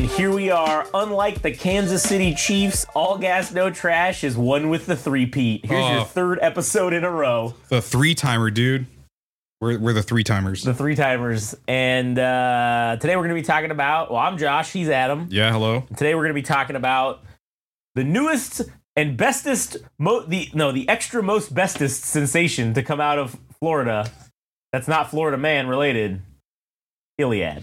here we are. Unlike the Kansas City Chiefs, All Gas No Trash is one with the three-peat. Here's your third episode in a row. The three-timer, dude. We're the three-timers. The three-timers. And today we're going to be talking about, I'm Josh, he's Adam. Yeah, hello. Today we're going to be talking about the newest and bestest, the extra most bestest sensation to come out of Florida. That's not Florida Man related. Iliad.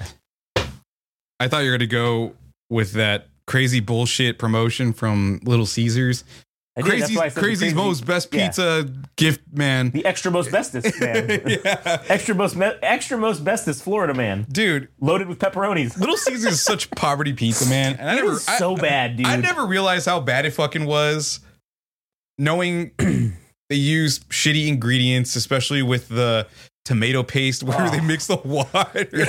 I thought you were going to go with that crazy bullshit promotion from Little Caesars. Crazy's most best pizza gift, man. The extra most bestest, man. Yeah. Extra most bestest Florida Man. Dude. Loaded with pepperonis. Little Caesars is such poverty pizza, man. And It is so bad, dude. I never realized how bad it fucking was. Knowing they use shitty ingredients, especially with the tomato paste where they mix the water.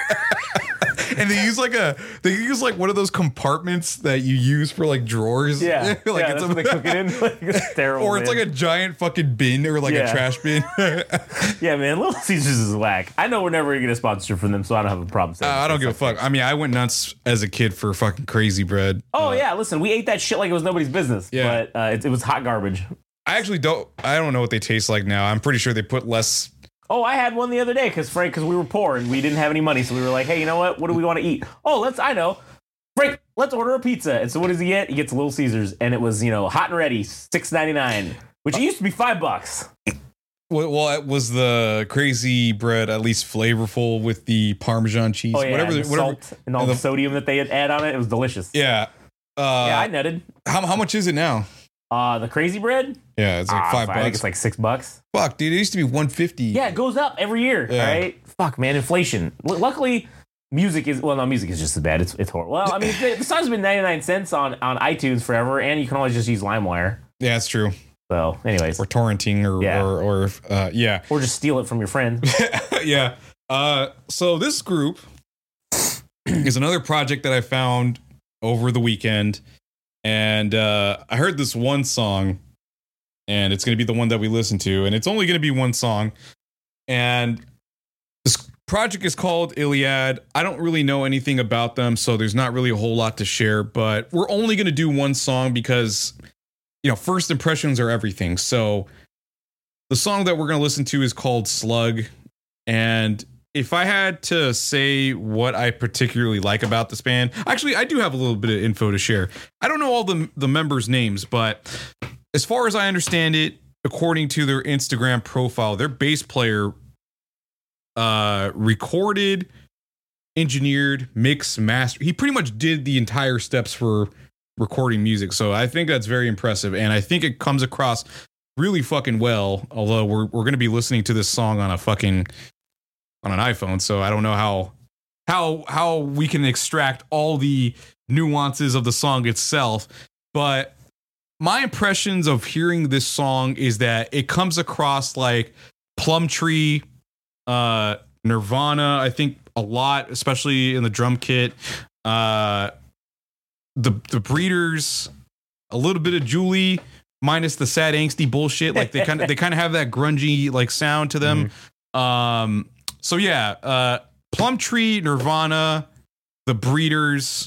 And they use like one of those compartments that you use for like drawers. Yeah, like that's what they cook it in. Like, it's terrible. Or it's like a giant fucking bin or like a trash bin. Yeah, man, Little Caesars is whack. I know we're never gonna get a sponsor from them, so I don't have a problem saying I don't give a fuck. I mean, I went nuts as a kid for fucking Crazy Bread. Oh yeah, listen, we ate that shit like it was nobody's business. Yeah. But it was hot garbage. I don't know what they taste like now. I'm pretty sure they put less. Oh, I had one the other day because we were poor and we didn't have any money, so we were like, hey, you know what? What do we want to eat? Oh, Frank, let's order a pizza. And so what does he get? He gets Little Caesars, and it was, hot and ready, $6.99, which it used to be $5. Well, was the Crazy Bread at least flavorful with the Parmesan cheese? Oh yeah, whatever, and the salt and all the sodium that they had add on it. It was delicious. Yeah. Yeah, I nutted. How much is it now? The Crazy Bread? Yeah, it's like $5. I think it's like $6. Fuck, dude, it used to be $1.50. Yeah, it goes up every year. Yeah. Right? Fuck, man, inflation. Luckily, music is just as bad. It's horrible. Well, I mean, the song's been 99 cents on iTunes forever, and you can always just use LimeWire. Yeah, that's true. So, anyways, or torrenting, or just steal it from your friend. Yeah. So this group is another project that I found over the weekend. And I heard this one song, and it's going to be the one that we listen to, and it's only going to be one song. And this project is called Iliad. I don't really know anything about them, so there's not really a whole lot to share, but we're only going to do one song because, first impressions are everything. So the song that we're going to listen to is called Slug. And if I had to say what I particularly like about this band, actually, I do have a little bit of info to share. I don't know all the members' names, but as far as I understand it, according to their Instagram profile, their bass player recorded, engineered, mixed, mastered. He pretty much did the entire steps for recording music. So I think that's very impressive. And I think it comes across really fucking well, although we're going to be listening to this song on an iPhone, so I don't know how we can extract all the nuances of the song itself. But my impressions of hearing this song is that it comes across like Plumtree, Nirvana, I think a lot, especially in the drum kit. The Breeders, a little bit of Julie, minus the sad angsty bullshit. Like they kind of have that grungy like sound to them. Mm-hmm. So yeah, Plumtree, Nirvana, the Breeders,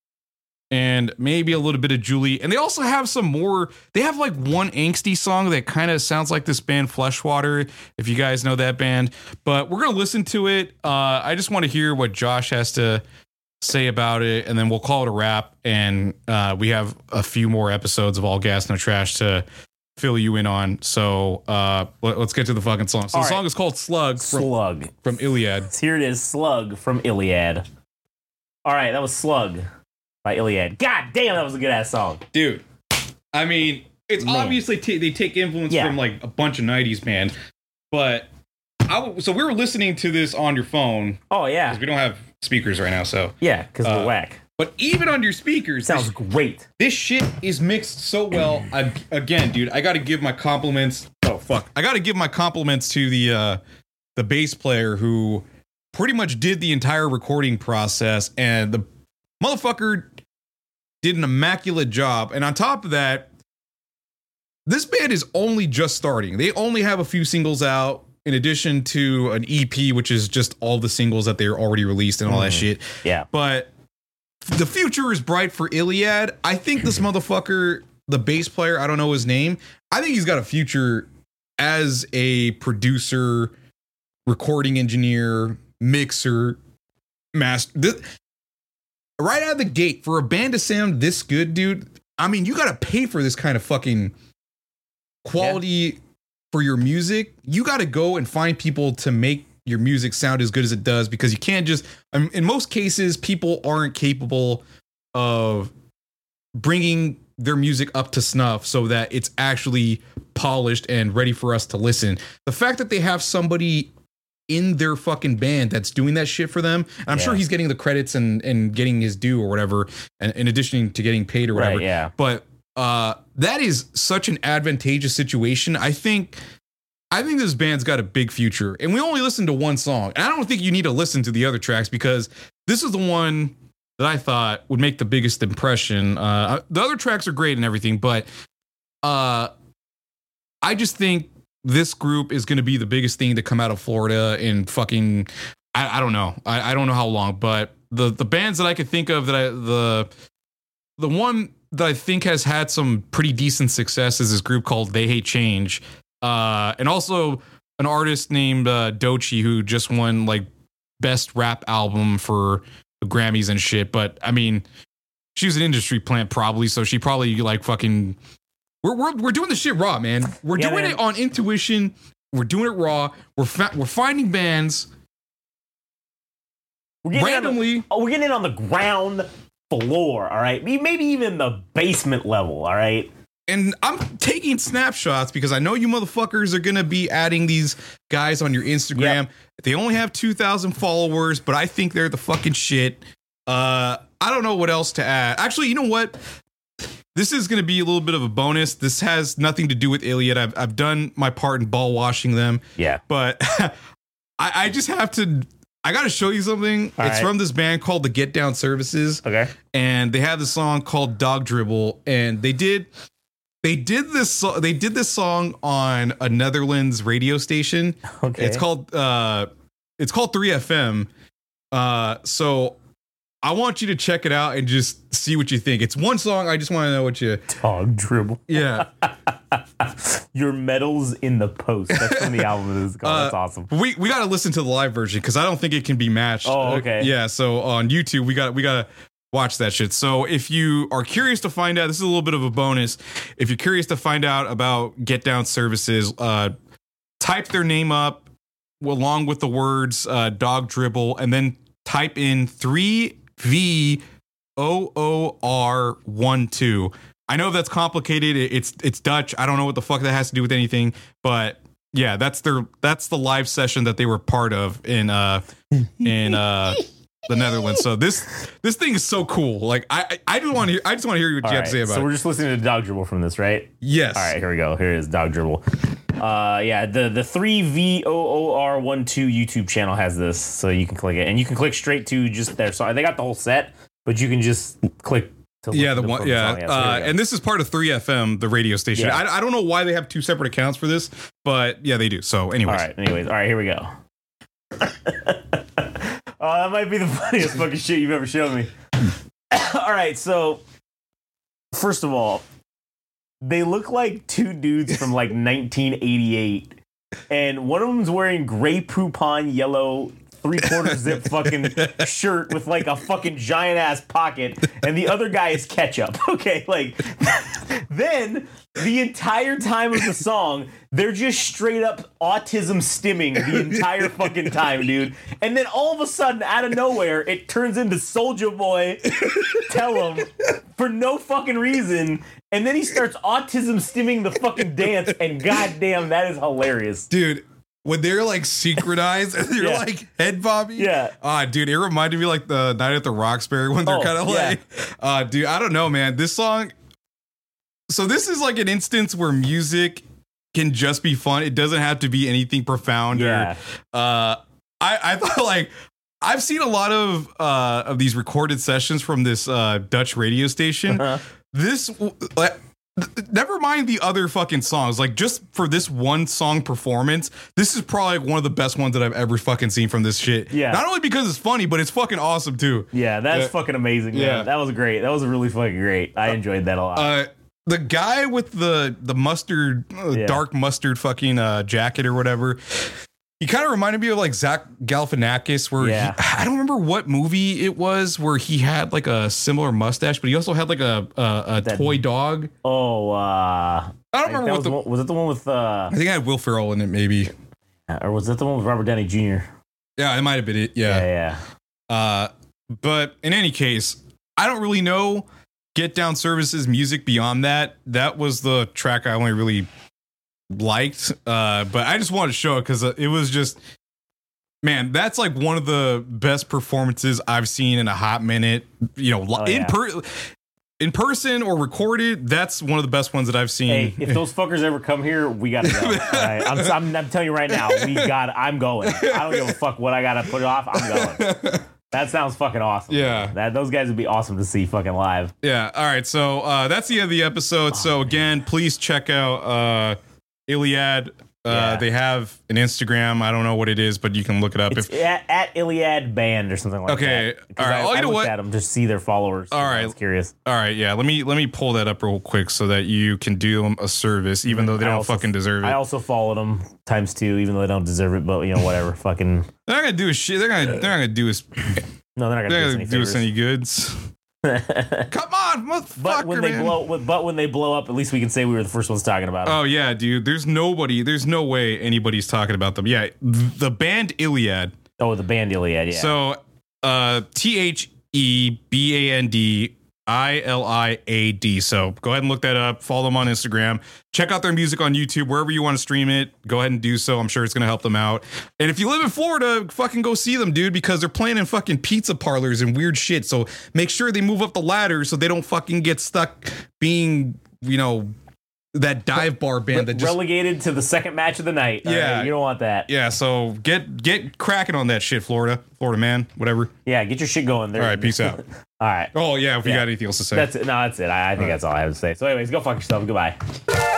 and maybe a little bit of Julie. And they also have they have like one angsty song that kind of sounds like this band Fleshwater, if you guys know that band. But we're going to listen to it. I just want to hear what Josh has to say about it, and then we'll call it a wrap. And we have a few more episodes of All Gas No Trash to fill you in on. So let's get to the fucking song. So the song is called Slug from Iliad. Here it is, Slug from Iliad. All right, that was Slug by Iliad. God damn, that was a good ass song, dude. I mean, it's obviously they take influence from like a bunch of 90s bands, but so we were listening to this on your phone. Oh yeah, because we don't have speakers right now. So yeah, because we're whack. But even on your speakers, sounds great. This shit is mixed so well. Again, dude, I got to give my compliments. Oh fuck, I got to give my compliments to the bass player who pretty much did the entire recording process, and the motherfucker did an immaculate job. And on top of that, this band is only just starting. They only have a few singles out, in addition to an EP, which is just all the singles that they're already released and all that shit. Yeah, but the future is bright for Iliad. I think this motherfucker, the bass player, I don't know his name. I think he's got a future as a producer, recording engineer, mixer, master. Right out of the gate, for a band to sound this good, dude, I mean, you got to pay for this kind of fucking quality for your music. You got to go and find people to make your music sound as good as it does, because you can't just, in most cases, people aren't capable of bringing their music up to snuff so that it's actually polished and ready for us to listen. The fact that they have somebody in their fucking band that's doing that shit for them, and I'm sure he's getting the credits and getting his due or whatever, and in addition to getting paid or whatever. Right, yeah. But that is such an advantageous situation. I think this band's got a big future, and we only listened to one song, and I don't think you need to listen to the other tracks, because this is the one that I thought would make the biggest impression. The other tracks are great and everything, but I just think this group is going to be the biggest thing to come out of Florida in fucking, I don't know. I don't know how long, but the bands that I could think of the one that I think has had some pretty decent success is this group called They Hate Change. And also an artist named Doechii, who just won like best rap album for the Grammys and shit. But I mean, she was an industry plant probably, so she probably like fucking. We're doing the shit raw, man. We're doing it on intuition. We're doing it raw. We're finding bands randomly. We're getting in on the ground floor. All right, maybe even the basement level. All right. And I'm taking snapshots because I know you motherfuckers are going to be adding these guys on your Instagram. Yep. They only have 2,000 followers, but I think they're the fucking shit. I don't know what else to add. Actually, you know what? This is going to be a little bit of a bonus. This has nothing to do with Iliad. I've done my part in ball washing them. Yeah. But I just have to... I got to show you something. It's from this band called the Get Down Services. Okay. And they have this song called Dog Dribble. And they did this song on a Netherlands radio station. Okay. It's called 3FM. So I want you to check it out and just see what you think. It's one song. I just want to know what you... Dog Dribble. Yeah. Your Medals in the Post. That's from the album this is called. That's awesome. We got to listen to the live version because I don't think it can be matched. Oh, okay. Yeah, so on YouTube, we got to watch that shit. So if you are curious to find out, this is a little bit of a bonus. If you're curious to find out about Get Down Services, type their name up along with the words Dog Dribble, and then type in 3VOOR12. I know that's complicated. It's Dutch. I don't know what the fuck that has to do with anything, but yeah, that's the live session that they were part of in the Netherlands. So this thing is so cool. Like I just want to hear what you have to say about it. So we're just listening to Dog Dribble from this, right? Yes. All right, here we go. Here is Dog Dribble. Yeah, the 3VOOR12 YouTube channel has this, so you can click it, and you can click straight to just their song. They got the whole set, but you can just click. Yeah, the one. Yeah, and this is part of 3FM, the radio station. Yeah. I don't know why they have two separate accounts for this, but yeah, they do. So, anyways. All right, here we go. Oh, that might be the funniest fucking shit you've ever shown me. All right, so first of all, they look like two dudes from like 1988, and one of them's wearing gray poupon yellow 3/4 zip fucking shirt with like a fucking giant ass pocket, and the other guy is ketchup. Okay, like then the entire time of the song, they're just straight up autism stimming the entire fucking time, dude. And then all of a sudden, out of nowhere, it turns into Soulja Boy Tell 'Em for no fucking reason. And then he starts autism stimming the fucking dance, and goddamn, that is hilarious. Dude, when they're like synchronized and they're like head bobbing. Yeah. Dude, it reminded me like the Night at the Roxbury when they're kind of like, dude, I don't know, man. This song. So this is like an instance where music can just be fun. It doesn't have to be anything profound. Yeah. Or, I thought like, I've seen a lot of these recorded sessions from this Dutch radio station. This, never mind the other fucking songs. Like, just for this one song performance, this is probably one of the best ones that I've ever fucking seen from this shit. Yeah. Not only because it's funny, but it's fucking awesome too. Yeah, that's fucking amazing. Yeah. Man. That was great. That was really fucking great. I enjoyed that a lot. The guy with the mustard, dark mustard fucking jacket or whatever, he kind of reminded me of like Zach Galifianakis, where I don't remember what movie it was where he had like a similar mustache, but he also had like a toy dog. Oh, I don't remember was it the one with I think I had Will Ferrell in it, maybe, or was that the one with Robert Downey Jr.? Yeah, it might have been it. Yeah. But in any case, I don't really know Get Down Service's music beyond that. That was the track I only really liked, but I just wanted to show it because it was just, man, that's like one of the best performances I've seen in a hot minute. You know, in person or recorded, that's one of the best ones that I've seen. Hey, if those fuckers ever come here, we gotta go. All right? I'm telling you right now, I'm going. I don't give a fuck what I gotta put off. I'm going. That sounds fucking awesome. Yeah. Those guys would be awesome to see fucking live. Yeah. All right. So that's the end of the episode. So again, please check out Iliad. They have an Instagram. I don't know what it is, but you can look it up. It's at Iliad Band or something like that. Okay. All right. I looked at them to see their followers. All right. I was curious. All right. Yeah. Let me pull that up real quick so that you can do them a service, even though they don't fucking deserve it. I also followed them ×2, even though they don't deserve it. But you know, whatever. Fucking. They're not gonna do a shit. They're not gonna do us. No, they're not gonna do us any goods. Come on, motherfucker, but when they blow up, at least we can say we were the first ones talking about them. Oh yeah, dude. There's no way anybody's talking about them. Yeah, the band Iliad. Oh, the band Iliad. Yeah. So, THEBANDILIAD. So go ahead and look that up. Follow them on Instagram. Check out their music on YouTube, wherever you want to stream it. Go ahead and do so. I'm sure it's going to help them out. And if you live in Florida, fucking go see them, dude, because they're playing in fucking pizza parlors and weird shit. So make sure they move up the ladder so they don't fucking get stuck being, you know, that dive bar band that just relegated to the second match of the night. Yeah. Right, you don't want that. Yeah, so get cracking on that shit, Florida man, whatever. Yeah, get your shit going there. All right, peace out. All right. Oh yeah, if you got anything else to say. That's it. No, that's it. I think that's all I have to say. So anyways, go fuck yourself. Goodbye.